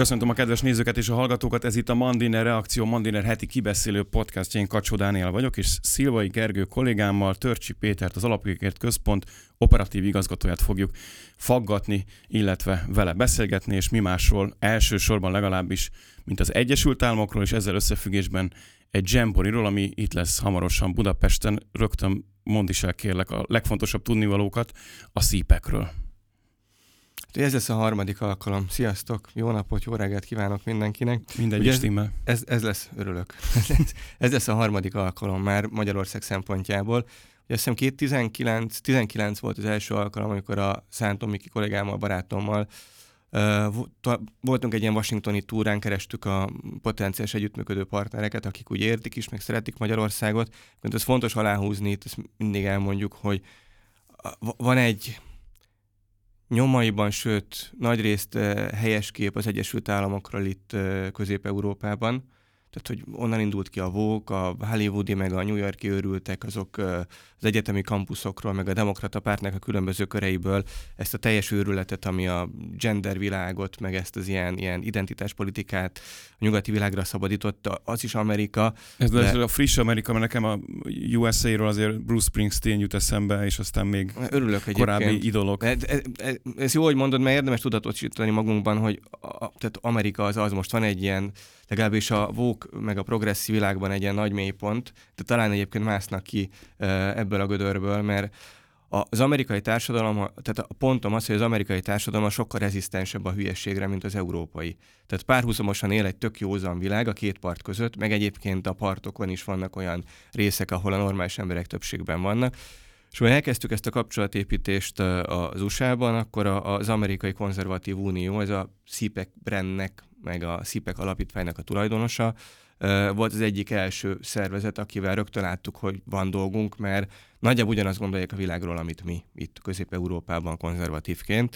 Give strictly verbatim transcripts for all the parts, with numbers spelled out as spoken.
Köszöntöm a kedves nézőket és a hallgatókat, ez itt a Mandiner Reakció, Mandiner heti kibeszélő podcastja, én Kacsó Dániel vagyok, és Szilvai Gergő kollégámmal Törcsi Pétert, az Alapjogokért Központ operatív igazgatóját fogjuk faggatni, illetve vele beszélgetni, és mi másról elsősorban legalábbis, mint az Egyesült Államokról, és ezzel összefüggésben egy Jamboreeról, ami itt lesz hamarosan Budapesten. Rögtön mondd is el, kérlek, a legfontosabb tudnivalókat a szípekről. Ez lesz a harmadik alkalom. Sziasztok, jó napot, jó reggelt kívánok mindenkinek. Mindegy is stimmel. Ez, ez lesz, örülök. Ez lesz a harmadik alkalom már Magyarország szempontjából. Ugye azt hiszem kétezer-tizenkilenc tizenkilenc volt az első alkalom, amikor a Szántó Miki kollégámmal, barátommal uh, voltunk egy ilyen washingtoni túrán, kerestük a potenciális együttműködő partnereket, akik úgy értik is, meg szeretik Magyarországot. Ez fontos aláhúzni, itt ezt mindig elmondjuk, hogy van egy nyomaiban, sőt, nagyrészt uh, helyes kép az Egyesült Államokról itt uh, Közép-Európában. Tehát, hogy onnan indult ki a woke, a hollywoodi, meg a New Yorki őrültek, azok uh, az egyetemi kampuszokról, meg a demokrata pártnak a különböző köreiből ezt a teljes őrületet, ami a gender világot, meg ezt az ilyen, ilyen identitáspolitikát a nyugati világra szabadította, az is Amerika. Ez de... a friss Amerika, mert nekem a U S A-ról azért Bruce Springsteen jut eszembe, és aztán még örülök korábbi egyébként. idolok. Ez, ez, ez, ez jó, hogy mondod, mert érdemes tudatosítani magunkban, hogy a, tehát Amerika az az, most van egy ilyen, legalábbis a woke meg a progresszív világban egy ilyen nagy mélypont, de talán egyébként másznak ki ebből a gödörből, mert az amerikai társadalom, tehát a pontom az, hogy az amerikai társadalom sokkal rezisztensebb a hülyességre, mint az európai. Tehát párhuzamosan él egy tök józan világ a két part között, meg egyébként a partokon is vannak olyan részek, ahol a normális emberek többségben vannak. És ha elkezdtük ezt a kapcsolatépítést az u es á-ban, akkor az Amerikai Konzervatív Unió, ez a szípek brandnek, meg a szípek alapítványnak a tulajdonosa, volt az egyik első szervezet, akivel rögtön láttuk, hogy van dolgunk, mert nagyjából ugyanazt gondolják a világról, amit mi itt Közép-Európában konzervatívként.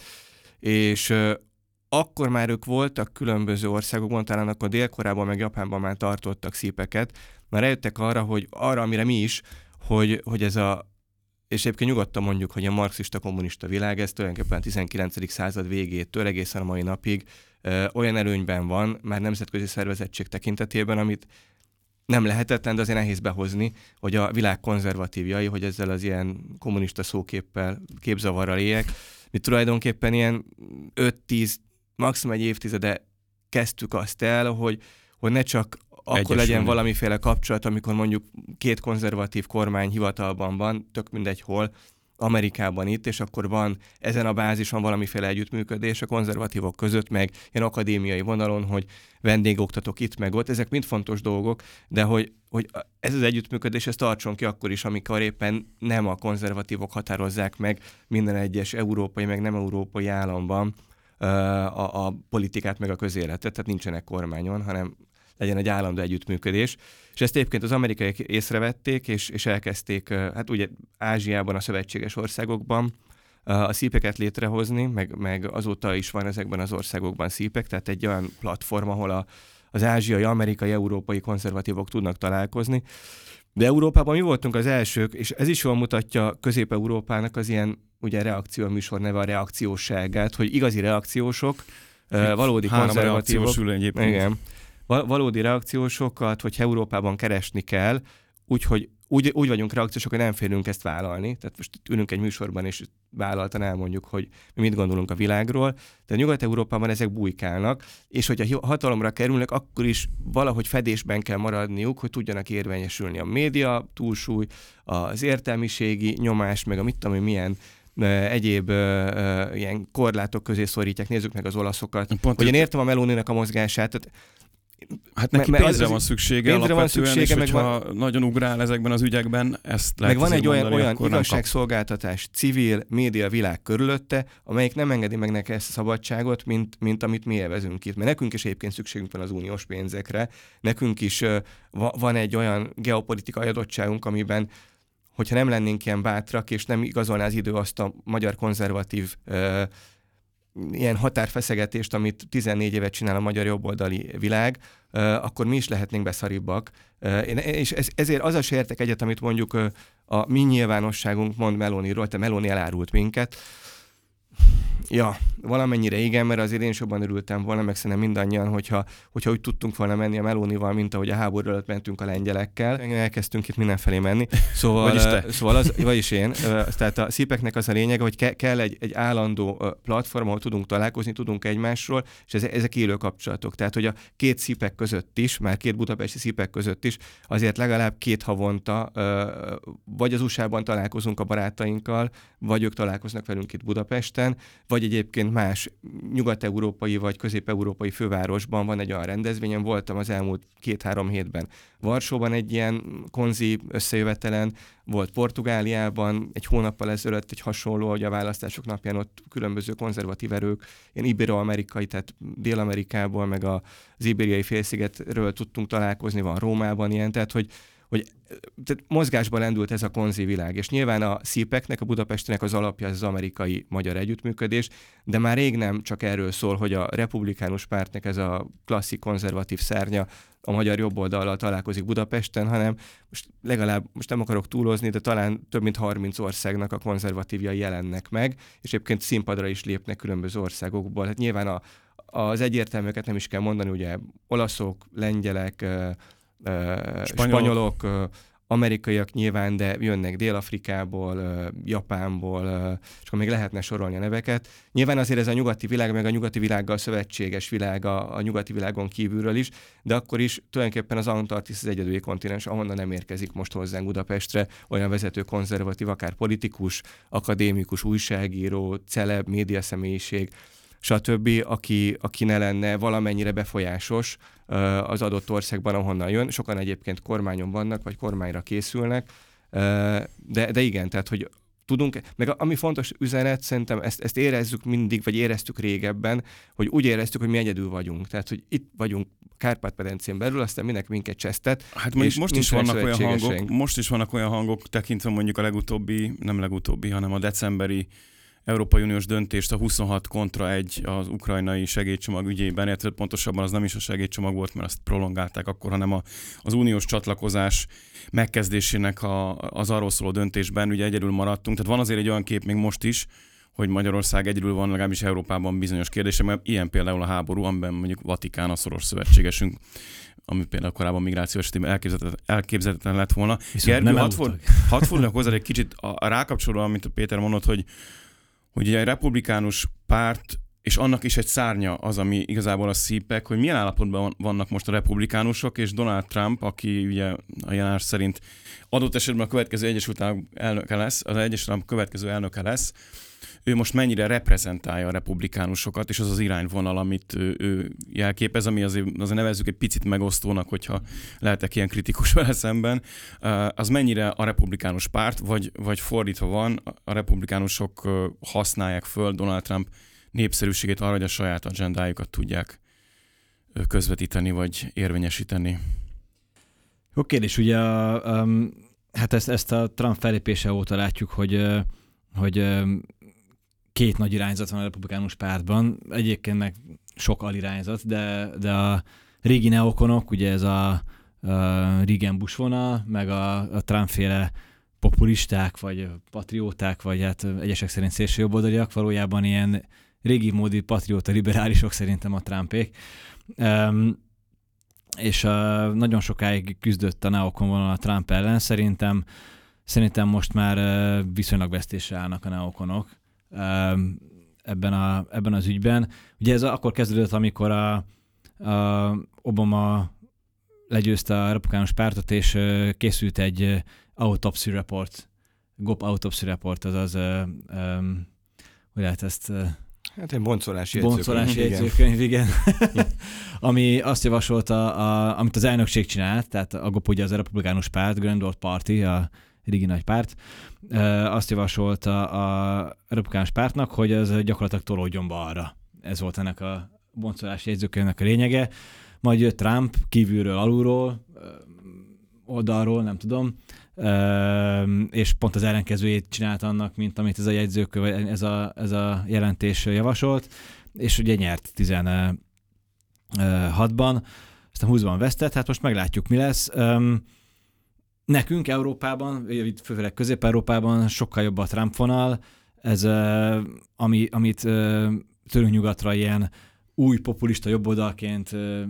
És akkor már ők voltak különböző országokban, talán akkor Dél-Koreában meg Japánban már tartottak szípeket, már eljöttek arra, hogy arra, amire mi is, hogy, hogy ez a, és egyébként nyugodtan mondjuk, hogy a marxista-kommunista világ, ez tulajdonképpen a tizenkilencedik század végétől egészen a mai napig ö, olyan előnyben van, már nemzetközi szervezettség tekintetében, amit nem lehetetlen, de azért nehéz behozni, hogy a világ konzervatívjai, hogy ezzel az ilyen kommunista szóképpel, képzavarral éljek. Mi tulajdonképpen ilyen öt-tíz, maximum egy évtizede kezdtük azt el, hogy, hogy ne csak akkor Egyesülni. legyen valamiféle kapcsolat, amikor mondjuk két konzervatív kormány hivatalban van, tök mindegy hol, Amerikában itt, és akkor van ezen a bázison valamiféle együttműködés a konzervatívok között, meg ilyen akadémiai vonalon, hogy vendégoktatók itt, meg ott. Ezek mind fontos dolgok, de hogy, hogy ez az együttműködés, ez tartson ki akkor is, amikor éppen nem a konzervatívok határozzák meg minden egyes európai, meg nem európai államban a, a politikát, meg a közéletet, tehát nincsenek kormányon, hanem legyen egy állandó együttműködés. És ezt egyébként az amerikaiak észrevették, és, és elkezdték, hát ugye Ázsiában, a szövetséges országokban a szípeket létrehozni, meg, meg azóta is van ezekben az országokban szípek, tehát egy olyan platform, ahol a, az ázsiai, amerikai, európai konzervatívok tudnak találkozni. De Európában mi voltunk az elsők, és ez is jól mutatja Közép-Európának az ilyen ugye reakció műsor neve a reakciósságát, hogy igazi reakciósok, valódi konzervatívok. Igen. Valódi reakciósokat, hogy Európában keresni kell, úgyhogy úgy, úgy vagyunk reakciósok, hogy nem félünk ezt vállalni. Tehát most ülünk egy műsorban, és vállaltan elmondjuk, hogy mi mit gondolunk a világról. De Nyugat-Európában ezek bujkálnak, és hogyha hatalomra kerülnek, akkor is valahogy fedésben kell maradniuk, hogy tudjanak érvényesülni a média túlsúly, az értelmiségi nyomás, meg a mit tudom, milyen egyéb uh, ilyen korlátok közé szorítják. Nézzük meg az olaszokat. Pont hogy én értem a Meloninak a mozgását, tehát hát neki me, pénzre az, van szüksége pénzre alapvetően, van szüksége, és hogyha van, nagyon ugrál ezekben az ügyekben, ezt lehet meg van egy olyan, mondani, olyan igazságszolgáltatás, civil, média világ körülötte, amelyik nem engedi meg neki ezt a szabadságot, mint, mint amit mi élvezünk itt. Mert nekünk is egyébként szükségünk van az uniós pénzekre, nekünk is uh, van egy olyan geopolitikai adottságunk, amiben hogyha nem lennénk ilyen bátrak, és nem igazolná az idő azt a magyar konzervatív uh, ilyen határfeszegetést, amit tizennégy évet csinál a magyar jobboldali világ, uh, akkor mi is lehetnénk beszaribbak. Uh, és ez, ezért az a sértek egyet, amit mondjuk uh, a mi nyilvánosságunk mond Meloniról, te Meloni elárult minket. Ja, valamennyire igen, mert azért én is jobban örültem volna, meg szerintem mindannyian, hogyha, hogyha úgy tudtunk volna menni a Melónival, mint ahogy a háború előtt mentünk a lengyelekkel. Elkezdtünk itt mindenfelé menni. Szóval, vagyis, te. szóval az, vagyis én. Tehát a szípeknek az a lényege, hogy ke- kell egy, egy állandó platform, ahol tudunk találkozni, tudunk egymásról, és ezek élő kapcsolatok. Tehát, hogy a két szípek között is, már két budapesti szípek között is, azért legalább két havonta vagy az u es á-ban találkozunk a barátainkkal, vagy ők találkoznak velünk itt Budapesten, vagy egyébként más nyugat-európai vagy közép-európai fővárosban van egy olyan rendezvényen. Voltam az elmúlt két-három hétben Varsóban egy ilyen konzi összejövetelen, volt Portugáliában egy hónappal ezelőtt egy hasonló, hogy a választások napján ott különböző konzervatív erők, ilyen ibero-amerikai, tehát Dél-Amerikából, meg az ibériai félszigetről tudtunk találkozni, van Rómában ilyen, tehát hogy hogy tehát mozgásban lendült ez a konzi világ, és nyilván a szípeknek, a Budapestinek az alapja az amerikai-magyar együttműködés, de már rég nem csak erről szól, hogy a republikánus pártnak ez a klasszik konzervatív szárnya a magyar jobboldallal találkozik Budapesten, hanem most legalább, most nem akarok túlozni, de talán több mint harminc országnak a konzervatívjai jelennek meg, és egyébként színpadra is lépnek különböző országokból. Hát nyilván a, az egyértelműeket nem is kell mondani, ugye olaszok, lengyelek, Uh, spanyolok, spanyolok uh, amerikaiak nyilván, de jönnek Dél-Afrikából, uh, Japánból, uh, és akkor még lehetne sorolni a neveket. Nyilván azért ez a nyugati világ, meg a nyugati világgal szövetséges világ a, a nyugati világon kívülről is, de akkor is tulajdonképpen az Antarktisz az egyedüli kontinens, ahonnan nem érkezik most hozzánk Budapestre olyan vezető konzervatív, akár politikus, akadémikus, újságíró, celeb, médiaszemélyiség, stb., aki, aki ne lenne valamennyire befolyásos az adott országban, ahonnan jön. Sokan egyébként kormányon vannak, vagy kormányra készülnek, de, de igen, tehát, hogy tudunk, meg ami fontos üzenet, szerintem ezt, ezt érezzük mindig, vagy éreztük régebben, hogy úgy éreztük, hogy mi egyedül vagyunk. Tehát, hogy itt vagyunk Kárpát-medencén belül, aztán mindenki minket csesztet. Hát most, most is vannak olyan hangok, most is vannak olyan hangok, tekintve mondjuk a legutóbbi, nem legutóbbi, hanem a decemberi Európai Uniós döntést a huszonhat kontra egy az ukrajnai segélycsomag ügyében, illetve pontosabban az nem is a segélycsomag volt, mert azt prolongálták akkor, hanem a, az uniós csatlakozás megkezdésének a, az arról szóló döntésben ugye egyedül maradtunk. Tehát van azért egy olyan kép még most is, hogy Magyarország egyedül van legalábbis Európában bizonyos kérdések, mert ilyen például a háború, amiben mondjuk Vatikán a szoros szövetségesünk, ami például korábban migrációs esetében elképzelhetetlen, elképzelhetetlen lett volna. Gergő, hadd forduljak hozzá egy kicsit a, a rákapcsolódva, amit a Péter mondott, hogy hogy egy republikánus párt, és annak is egy szárnya az, ami igazából a szípek, hogy milyen állapotban vannak most a republikánusok, és Donald Trump, aki ugye a jelenás szerint adott esetben a következő Egyesült Államok elnöke lesz, az Egyesült Államok következő elnöke lesz, ő most mennyire reprezentálja a republikánusokat, és az az irányvonal, amit ő, ő jelképez, ami azért, azért nevezzük egy picit megosztónak, hogyha lehetek ilyen kritikus vele szemben, az mennyire a republikánus párt, vagy, vagy fordítva van, a republikánusok használják föl Donald Trump népszerűségét arra, hogy a saját agendájukat tudják közvetíteni, vagy érvényesíteni. Jó kérdés, ugye um, hát ezt, ezt a Trump felépése óta látjuk, hogy, hogy um, két nagy irányzat van a republikánus pártban, egyébként meg sok alirányzat, de, de a régi neokonok, ugye ez a, a Reagan Bush vonal, meg a, a Trump-féle populisták, vagy patrióták, vagy hát egyesek szerint szélső jobboldaliak, valójában ilyen régi módi patrióta liberálisok szerintem a Trumpék. Um, és uh, nagyon sokáig küzdött a neokon vonal a Trump ellen, szerintem, szerintem most már uh, viszonylag vesztésre állnak a neokonok ebben, a, ebben az ügyben. Ugye ez akkor kezdődött, amikor a, a Obama legyőzte a republikánus pártot, és készült egy autopsy report, gé o pé autopsy report, azaz, um, hogy lehet ezt... Hát egy boncolási jegyzőkönyv. Boncolási jegyzőkönyv, igen. igen. Ami azt javasolta, a, amit az elnökség csinált, tehát a gé o pé ugye az a republikánus párt, Grand Old Party, a régi nagy párt, azt javasolta a republikánus pártnak, hogy ez gyakorlatilag tolódjon balra. Ez volt ennek a boncolási jegyzőkönyvnek a lényege. Majd jött Trump kívülről, alulról, oldalról, nem tudom, és pont az ellenkezőjét csinált annak, mint amit ez a jegyzőkönyv, ez a, ez a jelentés javasolt, és ugye nyert tizenhatban, aztán húszban vesztett, hát most meglátjuk, mi lesz. Nekünk Európában, főleg Közép-Európában sokkal jobb a Trump vonal, ez, ami, amit tőlünk nyugatra ilyen új populista jobboldalként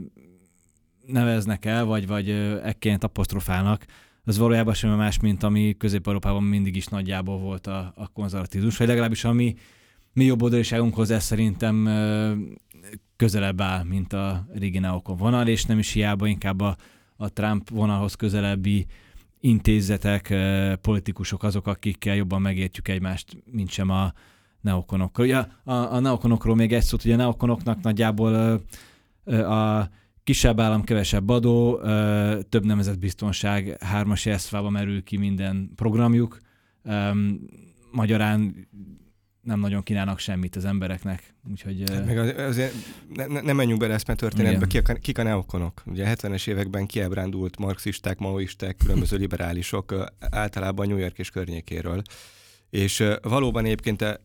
neveznek el, vagy, vagy ekként apostrofálnak, az valójában semmi más, mint ami Közép-Európában mindig is nagyjából volt a, a konzervatizmus, vagy legalábbis a mi, mi jobboldaliságunkhoz ez szerintem közelebb áll, mint a régi neokon vonal, és nem is hiába inkább a, a Trump vonalhoz közelebbi intézetek, politikusok azok, akikkel jobban megértjük egymást, mint sem a neokonokkal. Ugye a, a neokonokról még egy szót, ugye a neokonoknak nagyjából a kisebb állam, kevesebb adó, több nemzetbiztonság, hármas jelszavában merül ki minden programjuk. Magyarán nem nagyon kínálnak semmit az embereknek. Úgyhogy, hát meg azért ne, ne, ne menjünk bele eszme történetbe, kik a, kik a neokonok. Ugye a hetvenes években kiábrándult marxisták, maoisták, különböző liberálisok általában New York és környékéről. És valóban egyébként tehát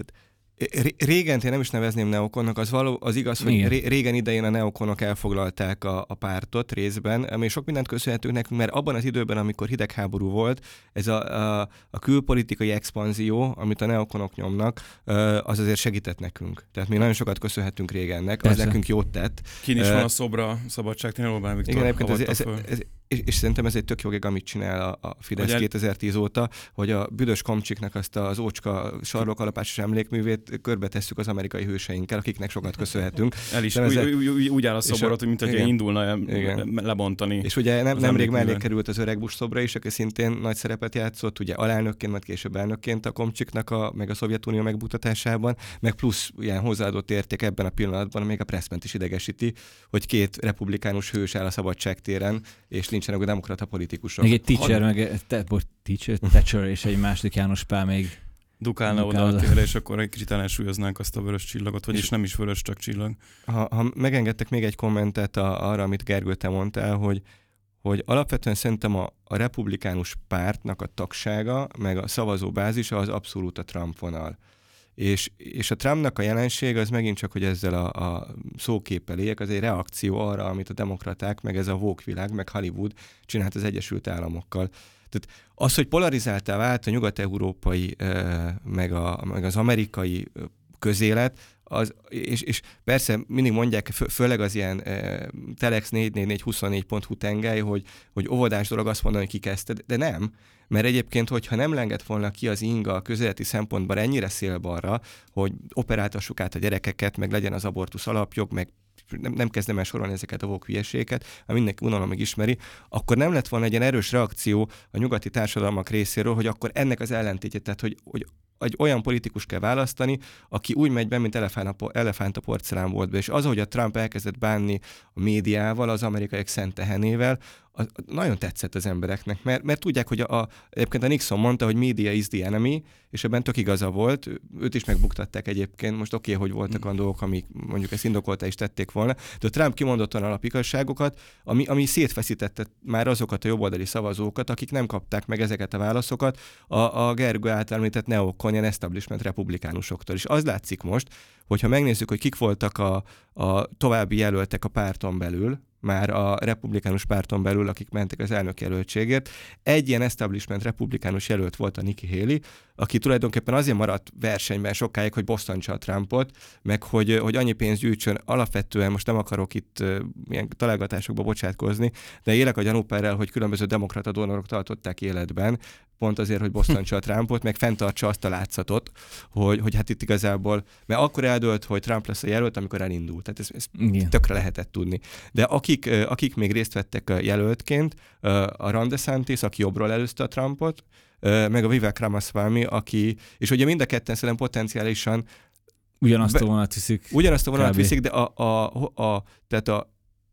régen én nem is nevezném neokonnak, az, való, az igaz, hogy Igen. régen idején a neokonok elfoglalták a, a pártot részben, ami sok mindent köszönhetünk nekünk, mert abban az időben, amikor hidegháború volt, ez a, a, a külpolitikai expanzió, amit a neokonok nyomnak, az azért segített nekünk. Tehát mi nagyon sokat köszönhetünk régennek, az Persze. nekünk jót tett. Kin is uh, van a szobra Szabadságtéren, Orbán Viktor. Igen, ez, ez, ez, ez, és, és szerintem ez egy tök jó gig, amit csinál a, a Fidesz el... kétezer-tíz óta, hogy a büdös komcsiknak azt az ócska sarlokalapásos emlékművét körbe tesszük az amerikai hőseinkkel, akiknek sokat köszönhetünk. El is, úgy, úgy, úgy, úgy áll a szoborot, hogy mint hogy indulna igen. lebontani. És ugye nem, nemrég mellé került az öreg Bush szobra is, aki szintén nagy szerepet játszott, ugye alelnökként, majd később elnökként a komcsiknak, a, meg a Szovjetunió megbutatásában, meg plusz ilyen hozzáadott érték ebben a pillanatban, még a Pressment is idegesíti, hogy két republikánus hős áll a Szabadságtéren, és nincsenek a demokrata politikusok. Még egy teacher, Had... meg te, bocs, teacher, Thatcher és egy második János Pál még dukálna oda a térre, és akkor egy kicsit ellensúlyoznánk azt a vörös csillagot, vagyis nem is vörös, csak csillag. Ha, ha megengedtek még egy kommentet a, arra, amit Gergő, te mondtál, hogy, hogy alapvetően szerintem a, a republikánus pártnak a tagsága, meg a szavazóbázisa az abszolút a Trump vonal. És, és a Trumpnak a jelenség az megint csak, hogy ezzel a, a szóképpel éljek, az egy reakció arra, amit a demokraták, meg ez a woke világ, meg Hollywood csinált az Egyesült Államokkal. Tehát az, hogy polarizáltá vált a nyugat-európai, meg, a, meg az amerikai közélet, az, és, és persze mindig mondják, fő, főleg az ilyen e, Telex négy négy négy huszonnégy pont hu tengely, hogy, hogy óvodás dolog azt mondani, hogy ki kezdte, de nem. Mert egyébként, hogyha nem lengett volna ki az inga a közéleti szempontban ennyire szélbalra, hogy operáltassuk át a gyerekeket, meg legyen az abortusz alapjog, meg nem, nem kezdem el sorolni ezeket a vók hülyeséget, ha mindenki unalomig ismeri, akkor nem lett volna egy ilyen erős reakció a nyugati társadalmak részéről, hogy akkor ennek az ellentétje, tehát hogy, hogy egy olyan politikus kell választani, aki úgy megy be, mint elefánt a porcelánboltba. És az, hogy a Trump elkezdett bánni a médiával, az amerikaiak szent tehenével, az nagyon tetszett az embereknek, mert, mert tudják, hogy a, a, egyébként a Nixon mondta, hogy media is the enemy, és ebben tök igaza volt, őt is megbuktatták egyébként, most oké, okay, hogy voltak olyan dolgok, amik mondjuk ezt indokolta is tették volna, de a Trump kimondottan alapigazságokat, ami, ami szétfeszítette már azokat a jobboldali szavazókat, akik nem kapták meg ezeket a válaszokat a, a Gergő által említett neokon, ilyen establishment republikánusoktól. És az látszik most, hogyha megnézzük, hogy kik voltak a, a további jelöltek a párton belül, már a republikánus párton belül, akik mentek az elnök jelöltségért. Egy ilyen establishment republikánus jelölt volt a Nikki Haley, aki tulajdonképpen azért maradt versenyben sokáig, hogy bosszantsa a Trumpot, meg hogy, hogy annyi pénzt gyűjtsön. Alapvetően most nem akarok itt uh, ilyen találgatásokba bocsátkozni, de élek a gyanúperrel, hogy különböző demokrata donorok tartották életben, pont azért, hogy bosszantsa a Trumpot, meg fenntartsa azt a látszatot, hogy, hogy hát itt igazából, mert akkor eldőlt, hogy Trump lesz a jelölt, amikor elindult. Tehát ez, ez tökre lehetett tudni. De akik, akik még részt vettek a jelöltként, a Ron DeSantis, aki jobbról előzte a Trumpot, meg a Vivek Ramaswamy, aki, és ugye mind a ketten szerintem potenciálisan ugyanazt a vonalat viszik. Ugyanazt a vonalat viszik, de a, a, a, tehát a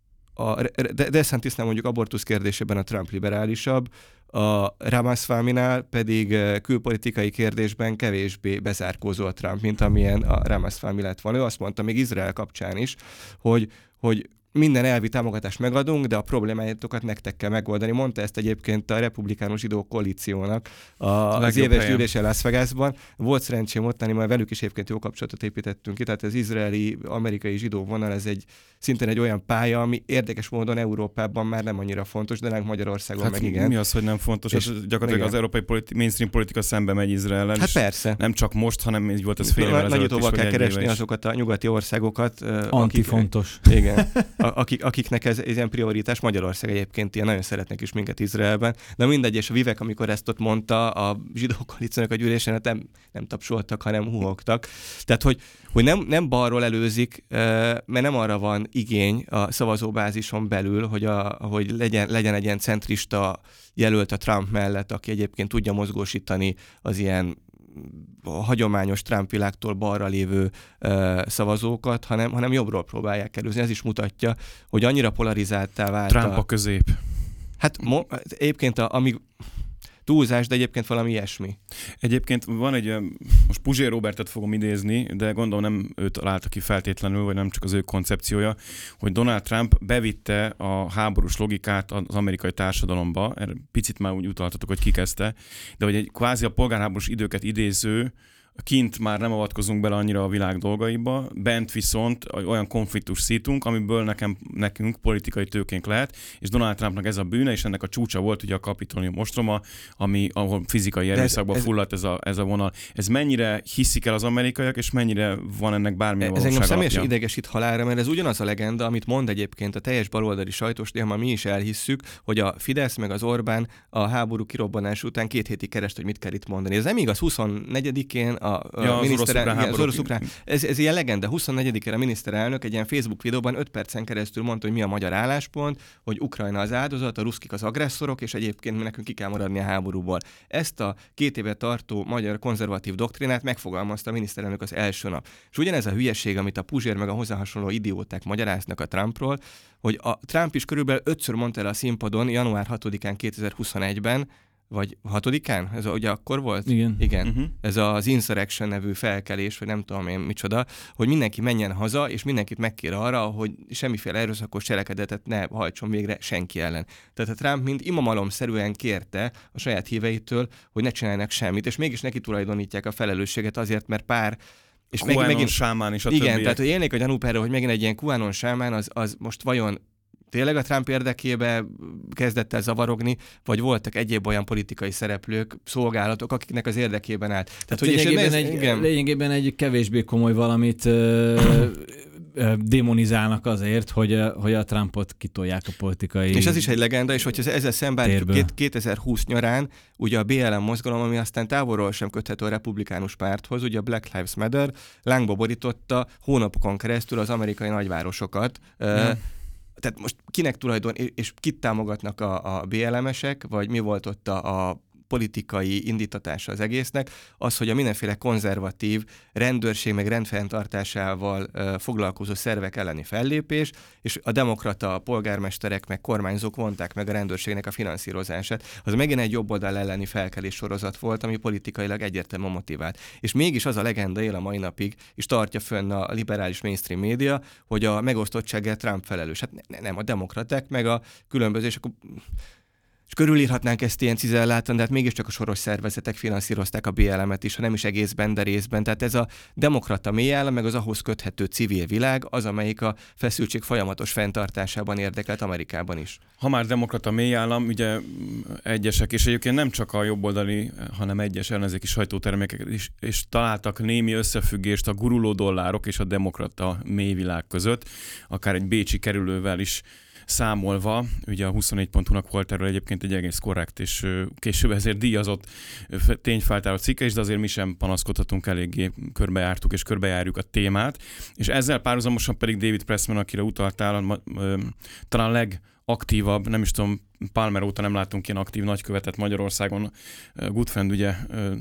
A DeSantisnál mondjuk abortusz kérdésében a Trump liberálisabb, a Ramaswamynál pedig külpolitikai kérdésben kevésbé bezárkózó a Trump, mint amilyen a Ramaswamy lett volna. Ő azt mondta még Izrael kapcsán is, hogy, hogy minden elvi támogatást megadunk, de a problémáitokat nektek kell megoldani. Mondta ezt egyébként a republikánus zsidó koalíciónak a, az éves gyűlésen Las Vegasban. Volt szerencsém ott lenni, majd velük is egyébként jó kapcsolatot építettünk ki, tehát az izraeli-amerikai zsidó vonal, ez egy szintén egy olyan pálya, ami érdekes módon Európában már nem annyira fontos, de nem Magyarországon hát meg igen. Mi az, hogy nem fontos? És ez gyakorlatilag igen. Az európai politi- mainstream politika szembe megy Izraellel. Hát persze. Nem csak most, hanem így volt ez fél évvel ezelőtt is, kell keresni azokat a nyugati országokat. Antifontos. Akik, igen. Akik, akiknek ez, ez ilyen prioritás. Magyarország egyébként ilyen nagyon szeretnek is minket Izraelben. De mindegy, és a Vivek, amikor ezt ott mondta, a zsidó koalíciónak a gyűlésen, hát nem, nem tapsoltak, hanem huhogtak. Tehát, hogy, hogy nem, nem balról előzik, mert nem arra van igény a szavazóbázison belül, hogy, a, hogy legyen, legyen egy ilyen centrista jelölt a Trump mellett, aki egyébként tudja mozgósítani az ilyen a hagyományos Trump világtól balra lévő uh, szavazókat, hanem, hanem jobbról próbálják kerülni. Ez is mutatja, hogy annyira polarizáltá vált. Trump a, a közép. Hát mo- egyébként a, amíg túlzás, de egyébként valami ilyesmi. Egyébként van egy, most Puzsér Robertet fogom idézni, de gondolom nem ő találta ki feltétlenül, vagy nem csak az ő koncepciója, hogy Donald Trump bevitte a háborús logikát az amerikai társadalomba, erre picit már úgy utaltatok, hogy ki kezdte, de hogy egy kvázi a polgárháborús időket idéző, kint már nem avatkozunk bele annyira a világ dolgaiba, bent viszont olyan konfliktus szítunk, amiből nekem, nekünk politikai tőkénk lehet, és Donald Trumpnak ez a bűne, és ennek a csúcsa volt ugye a Kapitolium ostroma, ami, ahol fizikai erőszakba ez, fulladt ez a, ez a vonal. Ez mennyire hiszik el az amerikaiak, és mennyire van ennek bármilyen valóság alapja? Ez engem személyesen idegesít halálra, mert ez ugyanaz a legenda, amit mond egyébként a teljes baloldali sajtós, de ma mi is elhisszük, hogy a Fidesz meg az Orbán a háború kirobbanás után két hétig kerest, hogy mit kell itt mondani. Ez nem igaz, huszonnegyedikén a A, ja, a miniszterelnök, az orosz-ukrán, ez, ez ilyen legenda. huszonnegyedikére a miniszterelnök egy ilyen Facebook videóban öt percen keresztül mondta, hogy mi a magyar álláspont, hogy Ukrajna az áldozat, a ruszkik az agresszorok, és egyébként mi nekünk ki kell maradni a háborúból. Ezt a két éve tartó magyar konzervatív doktrinát megfogalmazta a miniszterelnök az első nap. És ugyanez a hülyeség, amit a Puzsér meg a hozzá hasonló idióták magyaráznak a Trumpról, hogy a Trump is körülbelül ötször mondta el a színpadon január hatodikán kétezer-huszonegyben, vagy hatodikán? Ez ugye akkor volt? Igen. Igen. Uh-huh. Ez az Insurrection nevű felkelés, vagy nem tudom én micsoda, hogy mindenki menjen haza, és mindenkit megkér arra, hogy semmiféle erőszakos cselekedetet ne hajtson végre senki ellen. Tehát a Trump mind imamalomszerűen kérte a saját híveitől, hogy ne csináljanak semmit, és mégis neki tulajdonítják a felelősséget azért, mert pár és meg, megint sámán is a igen, többiek. tehát hogy élnék a gyanúp erről, hogy megint egy ilyen QAnon sámán, az, az most vajon tényleg a Trump érdekébe kezdett el zavarogni, vagy voltak egyéb olyan politikai szereplők, szolgálatok, akiknek az érdekében állt. Tehát, hát hogy lényegében, ez, egy, igen. lényegében egy kevésbé komoly valamit ö, ö, démonizálnak azért, hogy, hogy a Trumpot kitolják a politikai És ez is egy legenda, és hogyha ezzel szemben kétezer-húsz nyarán, ugye a bé el em mozgalom, ami aztán távolról sem köthető a republikánus párthoz, ugye a Black Lives Matter lángba borította hónapokon keresztül az amerikai nagyvárosokat, ja. Tehát most kinek tulajdon, és kit támogatnak a, a bé el em-esek, vagy mi volt ott a, a politikai indítatása az egésznek, az, hogy a mindenféle konzervatív rendőrség meg rendfenntartásával uh, foglalkozó szervek elleni fellépés, és a demokrata polgármesterek meg kormányzók vonták meg a rendőrségnek a finanszírozását. Az megint egy jobboldal elleni felkelés sorozat volt, ami politikailag egyértelműen motivált. És mégis az a legenda él a mai napig, és tartja fönn a liberális mainstream média, hogy a megosztottsággal Trump felelős. Hát ne, nem, a demokraták, meg a különböző, és akkor és körülírhatnánk ezt ilyen cizellátan, de hát mégiscsak a soros szervezetek finanszírozták a bé el em-et is, ha nem is egészben, de részben. Tehát ez a demokrata mélyállam, meg az ahhoz köthető civil világ, az, amelyik a feszültség folyamatos fenntartásában érdekelt Amerikában is. Ha már demokrata mélyállam, ugye egyesek, és egyébként nem csak a jobboldali, hanem egyes ellenzéki sajtótermékek is, és találtak némi összefüggést a guruló dollárok és a demokrata mélyvilág között, akár egy bécsi kerülővel is számolva, ugye a huszonnégy pont hu-nak volt erről egyébként egy egész korrekt, és később ezért díjazott tényfeltáró cikke is, de azért mi sem panaszkodhatunk, eléggé körbejártuk és körbejárjuk a témát, és ezzel párhuzamosan pedig David Pressman, akire utaltál, talán legaktívabb, nem is tudom, Palmer óta nem látunk ilyen aktív nagykövetet Magyarországon. Goodfriend ugye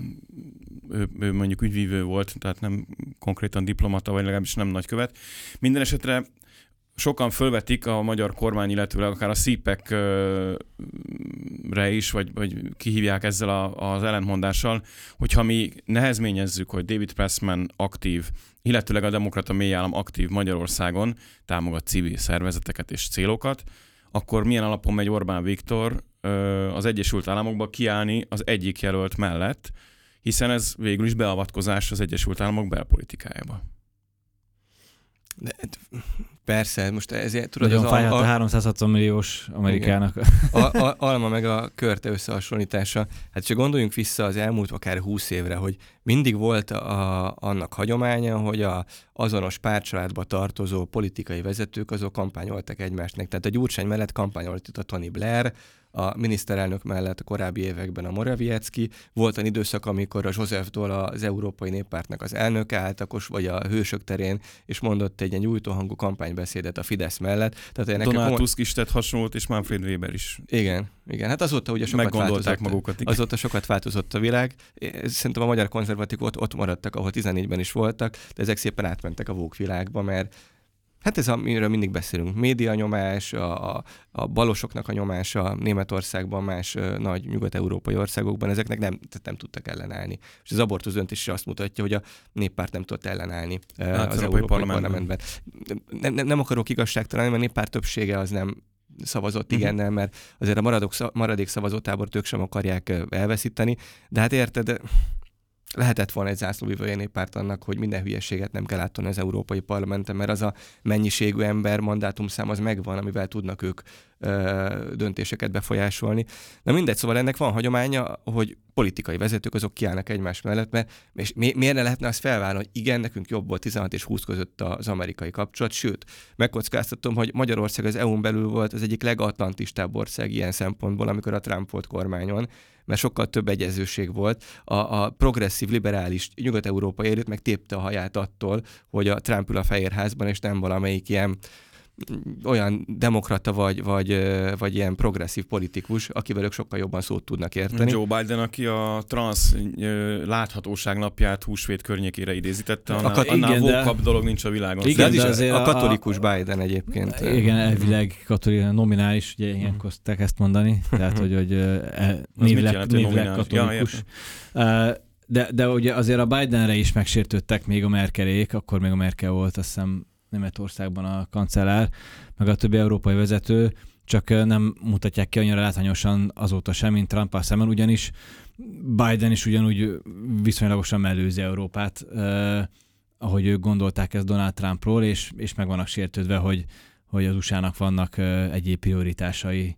ő, ő mondjuk ügyvívő volt, tehát nem konkrétan diplomata, vagy legalábbis nem nagykövet. Minden esetre sokan fölvetik a magyar kormány, illetőleg akár a szípekre is, vagy, vagy kihívják ezzel a, az ellentmondással, hogyha mi nehezményezzük, hogy David Pressman aktív, illetőleg a demokrata mélyállam aktív Magyarországon, támogat civil szervezeteket és célokat, akkor milyen alapon megy Orbán Viktor az Egyesült Államokba kiállni az egyik jelölt mellett, hiszen ez végül is beavatkozás az Egyesült Államok belpolitikájába. De, persze, most ezért tudod... Nagyon az fájhat a, a háromszázhatvan milliós Amerikának. A, a, Alma meg a Körte összehasonlítása. Hát csak gondoljunk vissza az elmúlt akár húsz évre, hogy mindig volt a, annak hagyománya, hogy a azonos pártcsaládba tartozó politikai vezetők azok kampányoltak egymásnak. Tehát a Gyurcsány mellett kampányolt itt a Tony Blair, a miniszterelnök mellett a korábbi években a Morawiecki. Volt egy időszak, amikor a Joseph Daul az Európai Néppártnak az elnöke állt, vagy a Hősök terén, és mondott egy ilyen gyújtóhangú kampánybeszédet a Fidesz mellett. Tehát Donald komoly... Tusk is tett hasonlót, és Manfred Weber is. Igen, igen. Hát azóta ugye sokat változott. Magukat, igen. Azóta sokat változott a világ. Szerintem a magyar konzervatívok ott, ott maradtak, ahol tizennégyben is voltak, de ezek szépen átmentek a woke világba, mert hát ez, amiről mindig beszélünk, médianyomás, a, a, a balosoknak a nyomása Németországban, más uh, nagy nyugat-európai országokban, ezeknek nem, nem tudtak ellenállni. És az abortusz döntés is azt mutatja, hogy a néppárt nem tudott ellenállni uh, hát, az Európai Parlamentben. Parlamentben. Nem, nem, nem akarok igazságtalanni, mert a néppárt többsége az nem szavazott igennel, uh-huh. mert azért a maradok, maradék szavazótábort ők sem akarják elveszíteni, de hát érted, lehetett volna egy zászlóvivője néppárt annak, hogy minden hülyeséget nem kell átolni az Európai Parlamenten, mert az a mennyiségű ember, mandátumszám az megvan, amivel tudnak ők ö, döntéseket befolyásolni. Na mindegy, szóval ennek van hagyománya, hogy politikai vezetők azok kiállnak egymás mellett, mert és mi, miért ne lehetne azt felválni, hogy igen, nekünk jobb volt tizenhat és húsz között az amerikai kapcsolat, sőt, megkockáztatom, hogy Magyarország az é u-n belül volt az egyik legatlantistább ország ilyen szempontból, amikor a Trump volt kormányon, mert sokkal több egyezőség volt. A, a progresszív, liberális nyugat-európai elit meg tépte a haját attól, hogy a Trump ül a Fehérházban, és nem valamelyik ilyen olyan demokrata vagy, vagy, vagy ilyen progresszív politikus, akivel ők sokkal jobban szót tudnak érteni. Joe Biden, aki a transz láthatóság napját húsvét környékére idézítette, annál, kat- annál igen, vókabb de... dolog nincs a világon. Igen, de azért a katolikus a... Biden egyébként. Igen, elvileg katolikus, nominális, ugye ilyenkor szokták ezt mondani, tehát hogy, hogy névleg, névleg katolikus. Ja, de, de ugye azért a Bidenre is megsértődtek még a Merkelék, akkor még a Merkel volt, azt hiszem, Németországban a kancellár, meg a többi európai vezető, csak nem mutatják ki annyira látványosan azóta sem, mint Trump-al szemben, ugyanis Biden is ugyanúgy viszonylagosan mellőzi Európát, eh, ahogy ők gondolták ezt Donald Trumpról, és, és meg vannak sértődve, hogy, hogy az u es á-nak vannak eh, egyéb prioritásai.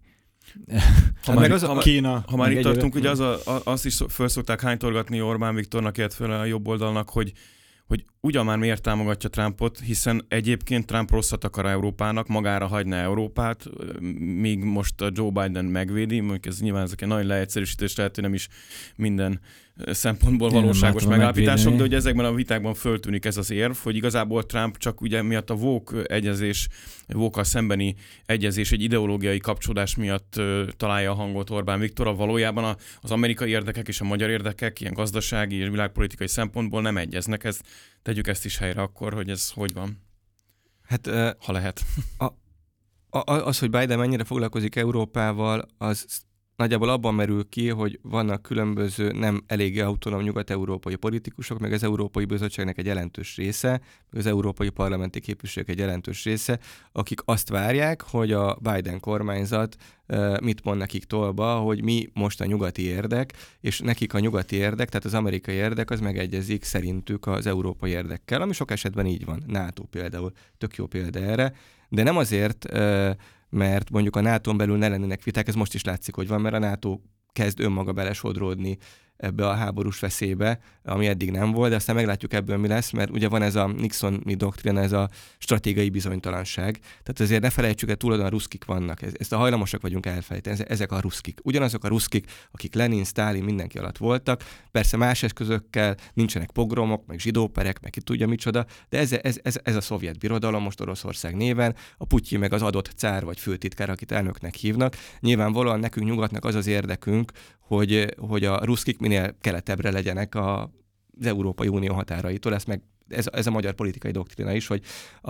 Ha már, az a, Kína, ha már itt tartunk, ugye az a, azt is föl szokták hánytorgatni Orbán Viktornak, illetve a jobb oldalnak, hogy hogy ugyan már miért támogatja Trumpot, hiszen egyébként Trump rosszat akar Európának, magára hagyná Európát, míg most a Joe Biden megvédi, mondjuk ez nyilván ezek egy nagy leegyszerűsítés, lehet, hogy nem is minden szempontból valóságos megállapítások, de hogy ezekben a vitákban föltűnik ez az érv, hogy igazából Trump csak ugye miatt a woke egyezés, woke-kal szembeni egyezés, egy ideológiai kapcsolódás miatt uh, találja a hangot Orbán Viktor, valójában a, az amerikai érdekek és a magyar érdekek ilyen gazdasági és világpolitikai szempontból nem egyeznek. Ezt, tegyük ezt is helyre akkor, hogy ez hogy van. Hát, uh, ha lehet. A, a, az, hogy Biden mennyire foglalkozik Európával, az nagyjából abban merül ki, hogy vannak különböző nem eléggé autonóm nyugat-európai politikusok, meg az Európai Bizottságnak egy jelentős része, meg az Európai Parlamenti képviselők egy jelentős része, akik azt várják, hogy a Biden kormányzat mit mond nekik tolba, hogy mi most a nyugati érdek, és nekik a nyugati érdek, tehát az amerikai érdek, az megegyezik szerintük az európai érdekkel, ami sok esetben így van. NATO például, tök jó példa erre, de nem azért, mert mondjuk a nátón belül ne lennének viták, ez most is látszik, hogy van, mert a NATO kezd önmaga belesodródni ebbe a háborús veszélybe, ami eddig nem volt, de aztán meglátjuk ebből mi lesz, mert ugye van ez a Nixoni doktrina, ez a stratégiai bizonytalanság. Tehát azért ne felejtsük el, túl a ruszkik vannak. Ezt a hajlamosak vagyunk elfelejteni. Ezek a ruszkik. Ugyanazok a ruszkik, akik Lenin, Sztálin, mindenki alatt voltak. Persze más eszközökkel, nincsenek pogromok, meg zsidóperek, meg ki tudja micsoda, de ez, ez, ez, ez a szovjet birodalom most Oroszország néven, a Putyin meg az adott cár vagy főtitkár, akit elnöknek hívnak. Nyilvánvalóan nekünk nyugatnak az az érdekünk, hogy, hogy a ruszkik minél keletebbre legyenek a, az Európai Unió határaitól. Ez, meg, ez, ez a magyar politikai doktrina is, hogy a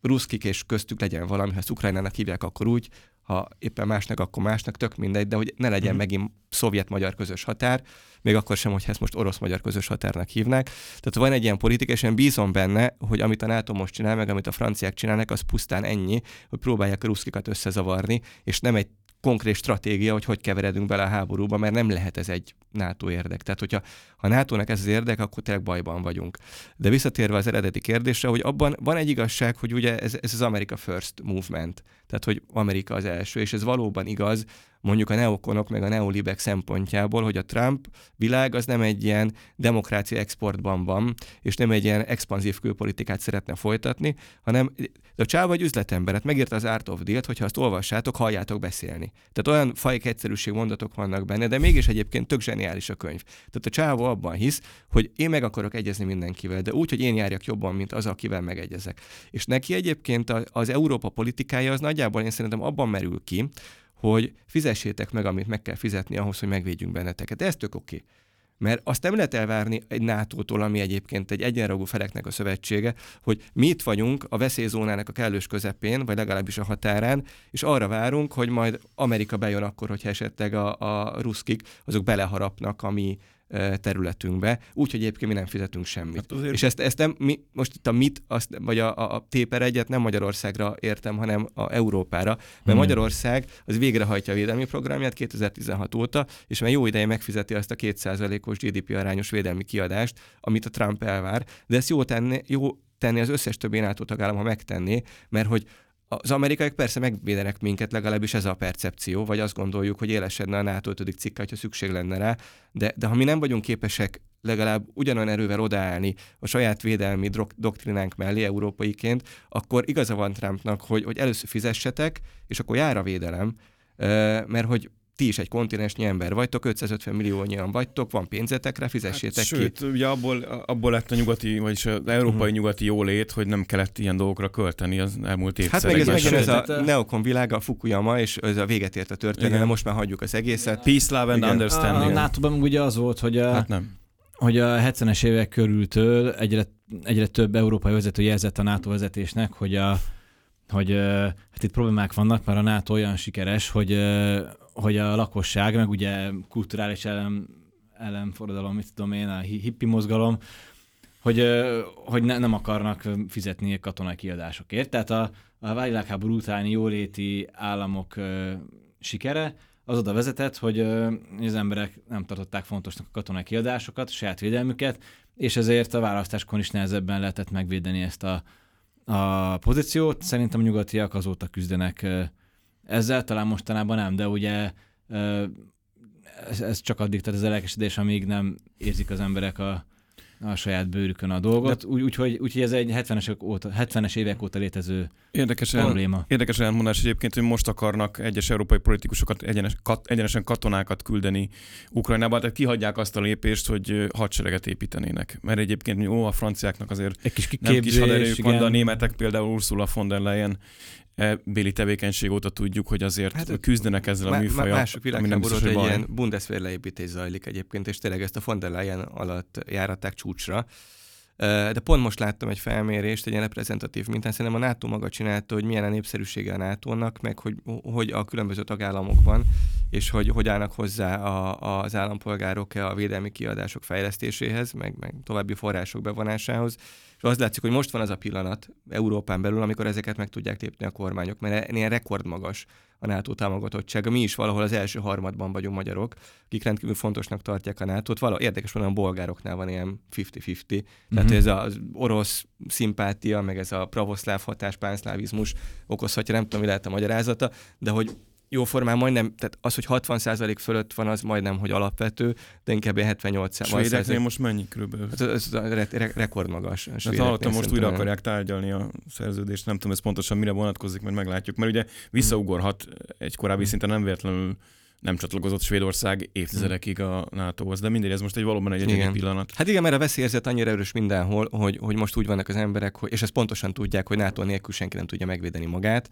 ruszkik és köztük legyen valami, ha ezt Ukrajnának hívják, akkor úgy, ha éppen másnak, akkor másnak, tök mindegy, de hogy ne legyen mm. megint szovjet-magyar közös határ, még akkor sem, hogyha ezt most orosz-magyar közös határnak hívnák. Tehát van egy ilyen politika, és én bízom benne, hogy amit a NATO most csinál, meg amit a franciák csinálnak, az pusztán ennyi, hogy próbálják a ruszkikat összezavarni, és nem egy konkrét stratégia, hogy hogy keveredünk bele a háborúba, mert nem lehet ez egy NATO érdek. Tehát, hogyha ha nátónak ez az érdek, akkor tényleg bajban vagyunk. De visszatérve az eredeti kérdésre, hogy abban van egy igazság, hogy ugye ez, ez az America First movement, tehát hogy Amerika az első, és ez valóban igaz, mondjuk a neokonok meg a neolibek szempontjából, hogy a Trump világ az nem egy ilyen demokrácia exportban van, és nem egy ilyen expanzív külpolitikát szeretne folytatni, hanem a csáva egy üzletember, hát megírta az Art of Deal-t, hogyha azt olvassátok, halljátok beszélni. Tehát olyan fajk egyszerűség mondatok vannak benne, de mégis egyébként tök zseniális a könyv. Tehát a csáva abban hisz, hogy én meg akarok egyezni mindenkivel, de úgy, hogy én járjak jobban, mint az, akivel megegyezek. És neki egyébként az Európa politikája az nagyjából én szerintem abban merül ki, hogy fizessétek meg, amit meg kell fizetni ahhoz, hogy megvédjünk benneteket. De ez tök oké. Okay. Mert azt nem lehet elvárni egy nátótól, ami egyébként egy egyenrangú feleknek a szövetsége, hogy mi itt vagyunk a veszélyzónának a kellős közepén, vagy legalábbis a határán, és arra várunk, hogy majd Amerika bejön akkor, hogyha esetleg a, a ruszkik, azok beleharapnak a mi területünkbe, úgyhogy egyébként mi nem fizetünk semmit. Hát azért... És ezt, ezt nem, mi, most itt a mit, azt, vagy a, a, a téper egyet nem Magyarországra értem, hanem a Európára, mert hmm. Magyarország az végrehajtja a védelmi programját kétezer-tizenhat óta, és már jó ideje megfizeti azt a két százalékos gé dé pé arányos védelmi kiadást, amit a Trump elvár, de ezt jó tenni, jó tenni az összes többi NATO tagállam, ha megtenné, mert hogy az amerikaiak persze megvédenek minket, legalábbis ez a percepció, vagy azt gondoljuk, hogy élesedne a NATO ötödik cikke, hogyha szükség lenne rá, de, de ha mi nem vagyunk képesek legalább ugyanolyan erővel odaállni a saját védelmi doktrinánk mellé európaiként, akkor igaza van Trumpnak, hogy, hogy először fizessetek, és akkor jár a védelem, mert hogy ti is egy kontinensnyi ember vagytok, ötszázötven milliónyian vagytok, van pénzetekre, fizessétek hát, sőt, ki. Sőt, ugye abból, abból lett a nyugati, vagyis az európai uh-huh. nyugati jólét, hogy nem kellett ilyen dolgokra költeni az elmúlt évszerekben. Hát meg ez, meg ez a neokon világa, a Fukuyama, és ez a véget ért a történelem, most már hagyjuk az egészet. Peace, love and igen. understanding. A nátóban ugye az volt, hogy a, hát nem. hogy a hetvenes évek körültől egyre, egyre több európai vezető jelzett a NATO vezetésnek, hogy a hogy hát itt problémák vannak, mert a NATO olyan sikeres, hogy, hogy a lakosság, meg ugye kulturális ellen, ellenforradalom, mit tudom én, a hippi mozgalom, hogy, hogy ne, nem akarnak fizetni katonai kiadásokért. Tehát a, a világháború utáni jóléti államok sikere az oda vezetett, hogy az emberek nem tartották fontosnak a katonai kiadásokat, a saját védelmüket, és ezért a választáskon is nehezebben lehetett megvédeni ezt a a pozíciót. Szerintem a nyugatiak azóta küzdenek ezzel, talán mostanában nem, de ugye ez, ez csak addig tart az elelkesedés, amíg nem érzik az emberek a, a saját bőrükön a dolgot. Úgyhogy úgy, úgy, úgy, ez egy hetvenes, óta, hetvenes évek óta létező érdekes probléma. Érdekes elmondás egyébként, hogy most akarnak egyes európai politikusokat egyenes, kat, egyenesen katonákat küldeni Ukrajnába, tehát kihagyják azt a lépést, hogy hadsereget építenének. Mert egyébként jó, a franciáknak azért egy kis nem kis haderejük van, de a németek például Ursula von der Leyen béli tevékenység óta tudjuk, hogy azért hát, küzdenek ezzel a műfajjal. Mások világháborút egy ilyen Bundeswehr leépítés zajlik egyébként, és tényleg ezt a von der Leyen alatt járatták csúcsra. De pont most láttam egy felmérést, egy ilyen reprezentatív mintán, szerintem a NATO maga csinálta, hogy milyen a népszerűsége a nátónak, meg hogy, hogy a különböző tagállamokban, és hogy hogy állnak hozzá a, az állampolgárok a védelmi kiadások fejlesztéséhez, meg, meg további források bevonásához. És az látszik, hogy most van az a pillanat Európán belül, amikor ezeket meg tudják tépni a kormányok, mert ilyen rekordmagas a NATO támogatottsága. Mi is valahol az első harmadban vagyunk magyarok, akik rendkívül fontosnak tartják a nátót. Valahol érdekes van, a bolgároknál van ilyen ötven-ötven. Mm-hmm. Tehát ez az orosz szimpátia, meg ez a pravoszláv hatás, pánszlávizmus okozhatja, nem tudom, mi lehet a magyarázata, de hogy jóformán majdnem, tehát az, hogy hatvan százalék fölött van, az majdnem, hogy alapvető, de inkább hetvennyolc százalék. Svédeknél most mennyi körülbelül? Ez, ez re- re- rekordmagas. Hát hallottam, most újra akarják tárgyalni a szerződést, nem tudom, ez pontosan mire vonatkozik, mert meglátjuk, mert ugye visszaugorhat egy korábbi szinten, nem véletlenül nem csatlakozott Svédország évtizedekig a nátóhoz, de mindegy, ez most egy valóban egy egyedi pillanat. Hát igen, mert a veszélyérzet annyira erős mindenhol, hogy, hogy most úgy vannak az emberek, hogy, és ezt pontosan tudják, hogy NATO nélkül senki nem tudja megvédeni magát,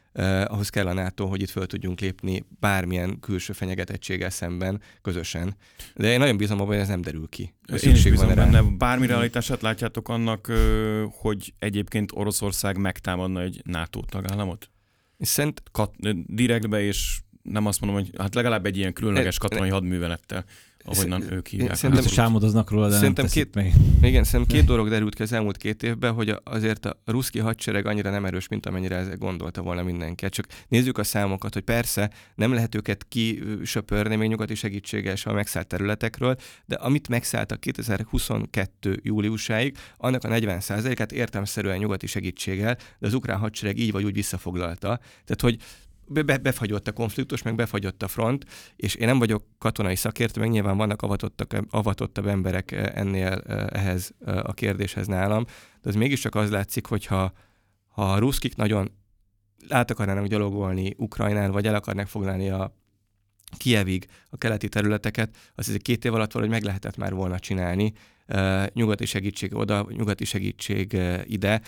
Uh, ahhoz kell a NATO, hogy itt föl tudjunk lépni bármilyen külső fenyegetettséggel szemben közösen. De én nagyon bízom abban, hogy ez nem derül ki. Én is bízom benne. Bármi realitását látjátok annak, hogy egyébként Oroszország megtámadna egy NATO tagállamot? Szerint... Kat- direktbe, és nem azt mondom, hogy hát legalább egy ilyen különleges katonai hadművelettel, ahonnan ők hívják. Szerintem álmodoznak róla, de szerintem nem két, meg. Igen, szerintem két dolog derült ki az elmúlt két évben, hogy azért a ruszki hadsereg annyira nem erős, mint amennyire ez gondolta volna mindenki. Csak nézzük a számokat, hogy persze nem lehet őket kisöpörni még nyugati segítséggel a megszállt területekről, de amit megszálltak kétezer-huszonkettő júliusáig, annak a negyven százalékát értelemszerűen nyugati segítséggel, de az ukrán hadsereg így vagy úgy visszafoglalta. Tehát, hogy Be, befagyott a konfliktus, meg befagyott a front, és én nem vagyok katonai szakértő, meg nyilván vannak avatottak, avatottabb emberek ennél ehhez a kérdéshez nálam, de az mégiscsak az látszik, hogyha ha a ruszkik nagyon át akarnának gyalogolni Ukrajnán, vagy el akarnak foglalni a Kijevig a keleti területeket, az egy két év alatt valahogy meg lehetett már volna csinálni. Nyugati segítség oda, nyugati segítség ide.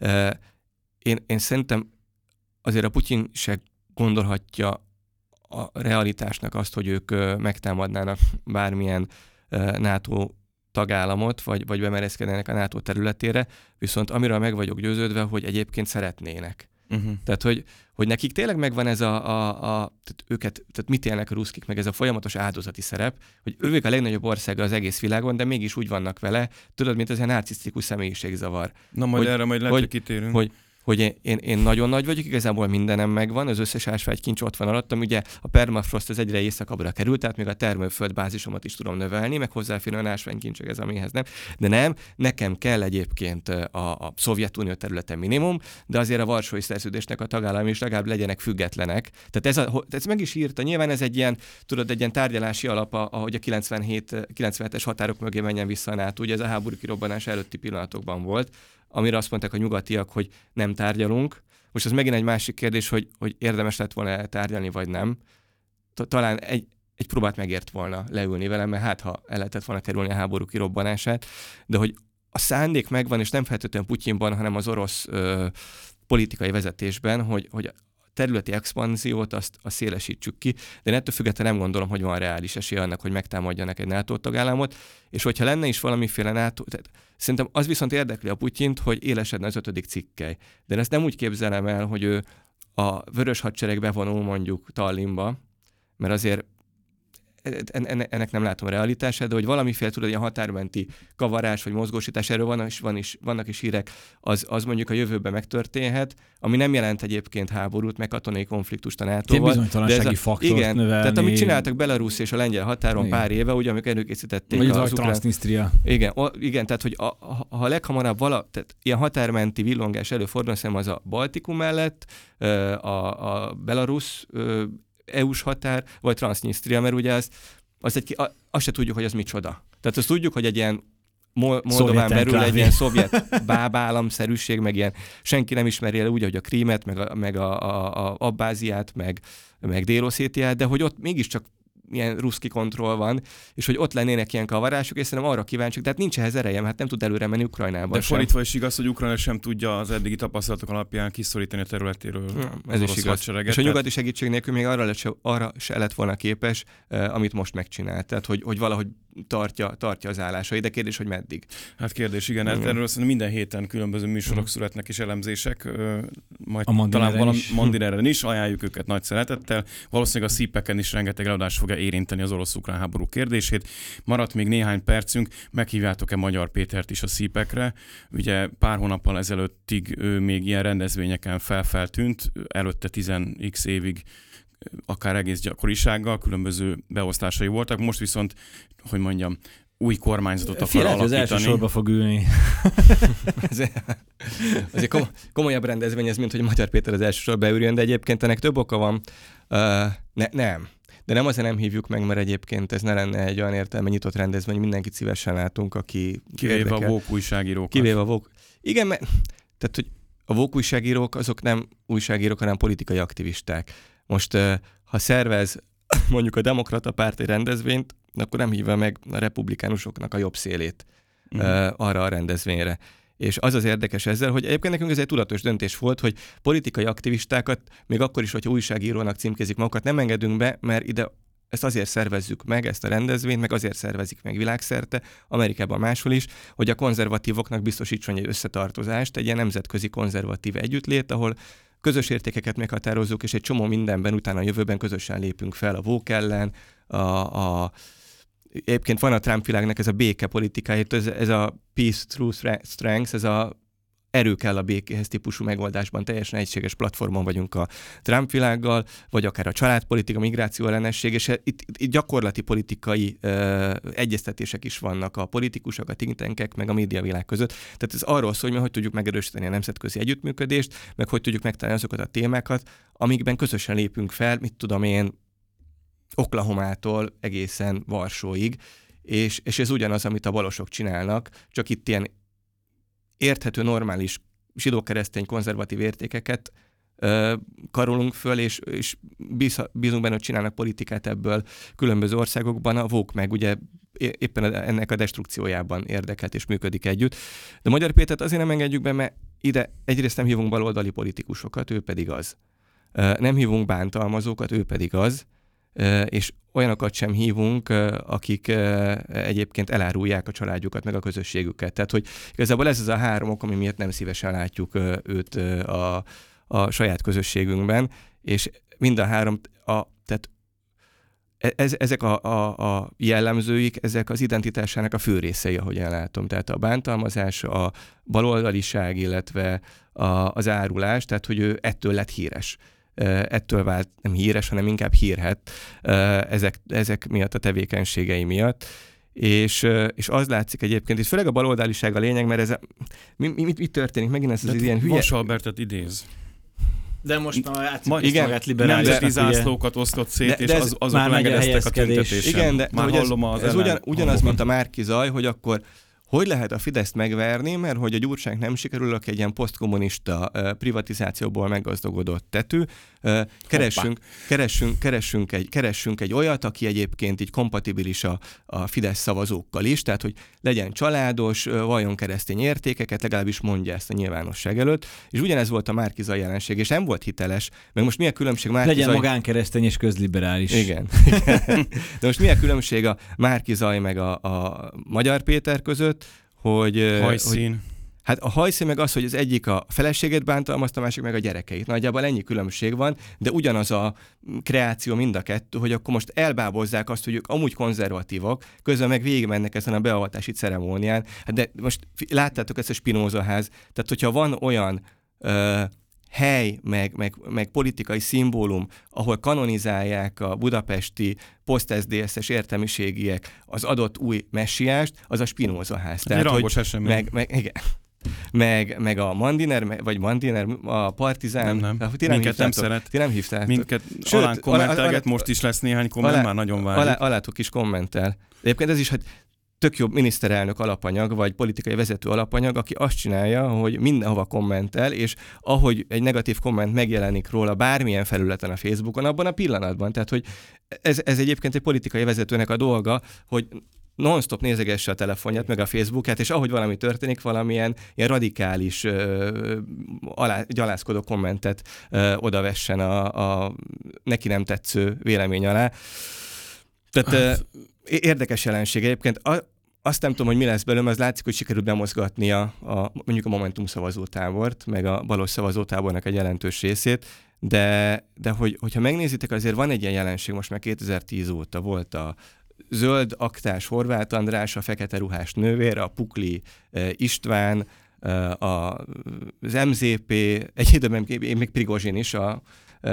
Én, én szerintem azért a Putyin se gondolhatja a realitásnak azt, hogy ők megtámadnának bármilyen NATO tagállamot, vagy, vagy bemereszkednének a NATO területére, viszont amiről meg vagyok győződve, hogy egyébként szeretnének. Uh-huh. Tehát, hogy, hogy nekik tényleg megvan ez a, a, a tehát őket, tehát mit élnek a ruszkik, meg ez a folyamatos áldozati szerep, hogy ők a legnagyobb országa az egész világon, de mégis úgy vannak vele, tudod, mint ez a narcisztikus személyiségzavar. Na majd hogy, erre majd lehet, hogy kitérünk. Hogy, hogy én, én, én nagyon nagy vagyok, igazából mindenem megvan, az összes ásványkincs ott van alattam, ugye a permafrost az egyre északabbra került, tehát még a termőföld bázisomat is tudom növelni, meg hozzáférni olyan ásványkincsek ez, amihez nem. De nem, nekem kell egyébként a, a Szovjetunió területen minimum, de azért a Varsói Szerződésnek a tagállamai is legalább legyenek függetlenek. Tehát ez, a, ez meg is írta, nyilván ez egy ilyen, tudod, egy ilyen tárgyalási alap, ahogy a kilencvenhét kilencvenhetes határok mögé menjen vissza a NATO, ugye ez a háború kirobbanás előtti pillanatokban volt, amire azt mondták a nyugatiak, hogy nem tárgyalunk. Most az megint egy másik kérdés, hogy, hogy érdemes lett volna tárgyalni, vagy nem. Talán egy, egy próbát megért volna leülni velem, mert hát ha el lehetett volna kerülni a háború kirobbanását, de hogy a szándék megvan, és nem feltétlenül Putyinban, hanem az orosz ö, politikai vezetésben, hogy, hogy területi expanziót, azt, azt szélesítsük ki, de én ettől függetlenül nem gondolom, hogy van reális esély annak, hogy megtámadjanak egy NATO tagállamot, és hogyha lenne is valamiféle NATO, tehát szerintem az viszont érdekli a Putyint, hogy élesedne az ötödik cikkely. De én ezt nem úgy képzelem el, hogy ő a vörös hadsereg bevonul mondjuk Tallinnba, mert azért ennek nem látom a realitását, de hogy valamiféle tudod, ilyen határmenti kavarás vagy mozgósítás, erről van is, van is, vannak is hírek, az, az mondjuk a jövőben megtörténhet, ami nem jelent egyébként háborút, meg katonai konfliktust a nátóval. Egy bizonytalansági faktort igen, növelni. Tehát amit csináltak Belarus és a lengyel határon igen. pár éve, ugye, amikor előkészítették vagy az ukrán... Transnistria. Igen, o, igen, tehát hogy a, a, ha leghamarabb vala, tehát ilyen határmenti villongás előfordul, szerintem az a Baltikum mellett, a, a Belarus é u-s határ, vagy Transnistria, mert ugye az, az egy, a, azt se tudjuk, hogy az micsoda. Tehát azt tudjuk, hogy egy ilyen Moldován belül egy ilyen szovjet bábállamszerűség, meg ilyen senki nem ismeri el úgy, hogy a Krímet, meg a, meg a, a, a Abbáziát, meg, meg Dél-Oszétiát, de hogy ott mégiscsak ilyen ruszki kontroll van, és hogy ott lennének ilyen kavarások, és szerintem arra kíváncsiak, tehát nincs ehhez erejem, hát nem tud előre menni Ukrajnában. De fordítva is igaz, hogy Ukrajna sem tudja az eddigi tapasztalatok alapján kiszorítani a területéről ja, ez is igaz. És a nyugati segítség nélkül még arra, lett, arra se lett volna képes, eh, amit most megcsinált. Tehát, hogy, hogy valahogy tartja, tartja az állásai, de kérdés, hogy meddig. Hát kérdés, igen. igen. Erről szerintem minden héten különböző műsorok igen. születnek és elemzések. Majd a talán valami Mandineren is, ajánljuk őket nagy szeretettel. Valószínűleg a szípeken is rengeteg eladás fogja érinteni az orosz-ukrán háború kérdését. Maradt még néhány percünk, meghívjátok-e Magyar Pétert is a szípekre? Ugye pár hónappal ezelőttig ő még ilyen rendezvényeken felfeltűnt, előtte tíz x évig akár egész gyakorisággal, különböző beosztásai voltak, most viszont, hogy mondjam, új kormányzatot akar Félek, alakítani. az első sorba fog ülni. azért azért komolyabb rendezvény ez, mint hogy Magyar Péter az első sorba ürjön, de egyébként ennek több oka van. Uh, ne, nem. De nem azért nem hívjuk meg, mert egyébként ez ne lenne egy olyan értelme nyitott rendezvény, mindenkit szívesen látunk, aki kivéve érdekel. a vók újságírókat. Kivéve a vók. Igen, mert tehát, hogy a vók újságírók azok nem újságírók, hanem politikai aktivisták. Most, ha szervez mondjuk a Demokrata Párt egy rendezvényt, akkor nem hívja meg a republikánusoknak a jobb szélét mm. arra a rendezvényre. És az az érdekes ezzel, hogy egyébként nekünk ez egy tudatos döntés volt, hogy politikai aktivistákat, még akkor is, hogyha újságírónak címkézik magukat, nem engedünk be, mert ide ezt azért szervezzük meg, ezt a rendezvényt, meg azért szervezik meg világszerte, Amerikában máshol is, hogy a konzervatívoknak biztosítson egy összetartozást, egy ilyen nemzetközi konzervatív együttlét, ahol közös értékeket meghatározzuk, és egy csomó mindenben utána a jövőben közösen lépünk fel a woke ellen, a, a egyébként van a Trump világnak ez a béke politikája, ez, ez a peace through strength, ez a erő kell a békéhez típusú megoldásban, teljesen egységes platformon vagyunk a Trump világgal, vagy akár a családpolitika, migráció ellenesség, és itt, itt gyakorlati politikai uh, egyeztetések is vannak a politikusok, a think tankek, meg a médiavilág között. Tehát ez arról szól, hogy hogy tudjuk megerősíteni a nemzetközi együttműködést, meg hogy tudjuk megtalálni azokat a témákat, amikben közösen lépünk fel, mit tudom én, Oklahomától egészen Varsóig, és, és ez ugyanaz, amit a balosok csinálnak, csak itt ilyen érthető, normális zsidó-keresztény konzervatív értékeket ö, karolunk föl, és, és bíz, bízunk benne, hogy csinálnak politikát ebből különböző országokban. A woke meg ugye éppen ennek a destrukciójában érdekelt és működik együtt. De Magyar Pétert azért nem engedjük be, mert ide egyrészt nem hívunk baloldali politikusokat, ő pedig az. Ö, nem hívunk bántalmazókat, ő pedig az. És olyanokat sem hívunk, akik egyébként elárulják a családjukat, meg a közösségüket. Tehát, hogy igazából ez az a három ok, ami miatt nem szívesen látjuk őt a, a saját közösségünkben, és mind a három, a, tehát ez, ezek a, a, a jellemzőik, ezek az identitásának a fő részei, ahogy ellátom. Tehát a bántalmazás, a baloldaliság, illetve a, az árulás, tehát, hogy ő ettől lett híres. Ettől vált nem híres, hanem inkább hírhet ezek, ezek miatt, a tevékenységei miatt. És, és az látszik egyébként, és főleg a baloldaliság a lényeg, mert ez a, mi, mi, mi történik? Megint ez az ilyen hülye... Vas Albertet idéz. De most már játszik igen, magát liberálisnak. Nemzeti zászlókat osztott szét, de, de és az, azok engedeztek a tüntetésen. Igen, de, már de hallom ez, az ez ugyan, ugyanaz, mint a Márki Zaj, hogy akkor hogy lehet a Fideszt megverni, mert hogy a Gyurcsány nem sikerül, aki egy ilyen posztkommunista uh, privatizációból meggazdagodott tetű. Uh, keressünk, keressünk, keressünk, egy, keressünk egy olyat, aki egyébként így kompatibilis a, a Fidesz szavazókkal is, tehát hogy legyen családos, uh, valljon keresztény értékeket, legalábbis mondja ezt a nyilvánosság előtt. És ugyanez volt a Márki Zaj jelenség, és nem volt hiteles, meg most mi a különbség Márki Legyen Zaj... magánkeresztény és közliberális. Igen. Igen. De most mi a különbség a Márki Zaj meg a, a Magyar Péter között, hogy... Hajszín. Hogy, hát a hajszín meg az, hogy az egyik a feleségét bántalmazta, a másik meg a gyerekeit. Nagyjából ennyi különbség van, de ugyanaz a kreáció mind a kettő, hogy akkor most elbábozzák azt, hogy ők amúgy konzervatívok, közben meg végigmennek ezen a beavatási ceremónián. Hát de most láttátok ezt a Spinoza ház, tehát hogyha van olyan ö, hely, meg, meg, meg politikai szimbólum, ahol kanonizálják a budapesti poszt-es dé es-es értelmiségiek az adott új messiást, az a Spinoza ház. Tehát, rangos esemény. Meg, meg, igen. Meg, meg a Mandiner, vagy Mandiner, a Partizán. Nem, nem. Ti nem Minket nem hívtátok. szeret. Ti nem hívtátok. Minket alán kommentelget, most is lesz néhány komment, alá, már nagyon várjuk. Alá, alátok is kommentel. Egyébként ez is, hogy tök jobb miniszterelnök alapanyag, vagy politikai vezető alapanyag, aki azt csinálja, hogy mindenhova kommentel, és ahogy egy negatív komment megjelenik róla bármilyen felületen a Facebookon, abban a pillanatban. Tehát, hogy ez, ez egyébként egy politikai vezetőnek a dolga, hogy non-stop nézegesse a telefonját, meg a Facebookját, és ahogy valami történik, valamilyen ilyen radikális, ö, alá, gyalászkodó kommentet ö, odavessen a, a neki nem tetsző vélemény alá. Tehát hát. ö, érdekes jelenség egyébként. A, azt nem tudom, hogy mi lesz belőle, az látszik, hogy sikerült bemozgatni a, a, mondjuk a Momentum szavazótábort, meg a balos szavazótábornak egy jelentős részét, de, de hogy, hogyha megnézitek, azért van egy ilyen jelenség, most már kétezer-tíz óta volt a zöld aktás Horváth András, a fekete ruhás nővér, a Pukli István, a, az em zé pé, egy időben még Prigozsin is, a,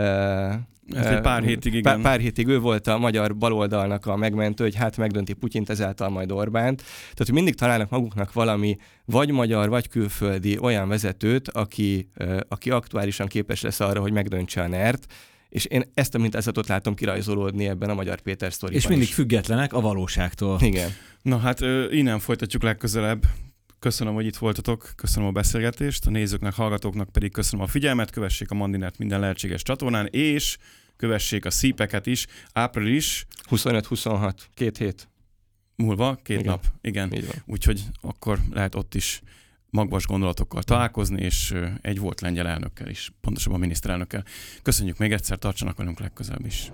Ez egy pár hétig, igen. Pár, pár hétig ő volt a magyar baloldalnak a megmentő, hogy hát megdönti Putyint, ezáltal majd Orbánt. Tehát, hogy mindig találnak maguknak valami vagy magyar, vagy külföldi olyan vezetőt, aki, aki aktuálisan képes lesz arra, hogy megdöntse a nert, és én ezt a mintázatot látom kirajzolódni ebben a Magyar Péter sztoriban. És mindig is. Függetlenek a valóságtól. Igen. Na hát innen folytatjuk legközelebb. Köszönöm, hogy itt voltatok, köszönöm a beszélgetést, a nézőknek, hallgatóknak pedig köszönöm a figyelmet, kövessék a Mandinert minden lehetséges csatornán, és kövessék a szípeket is. Április huszonöt huszonhat, két hét. Múlva, két igen. nap, igen. Így van. Úgyhogy akkor lehet ott is magvas gondolatokkal találkozni, és egy volt lengyel elnökkel is, pontosabban miniszterelnökkel. Köszönjük még egyszer, tartsanak velünk legközelebb is.